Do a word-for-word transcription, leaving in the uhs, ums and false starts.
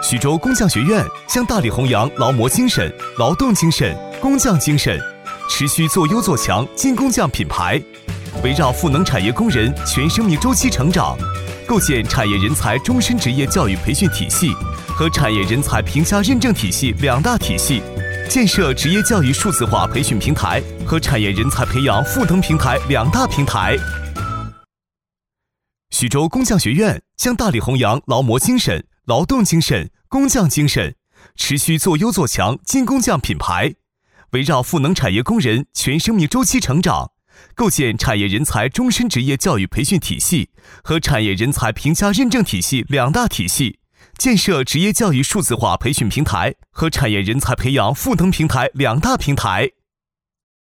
徐州工匠学院将大力弘扬劳模精神、劳动精神、工匠精神，持续做优做强金工匠品牌，围绕赋能产业工人全生命周期成长，构建产业人才终身职业教育培训体系和产业人才评价认证体系两大体系，建设职业教育数字化培训平台和产业人才培养赋能平台两大平台。徐州工匠学院将大力弘扬劳模精神、劳动精神、工匠精神，持续做优做强金工匠品牌，围绕赋能产业工人全生命周期成长，构建产业人才终身职业教育培训体系和产业人才评价认证体系两大体系，建设职业教育数字化培训平台和产业人才培养赋能平台两大平台。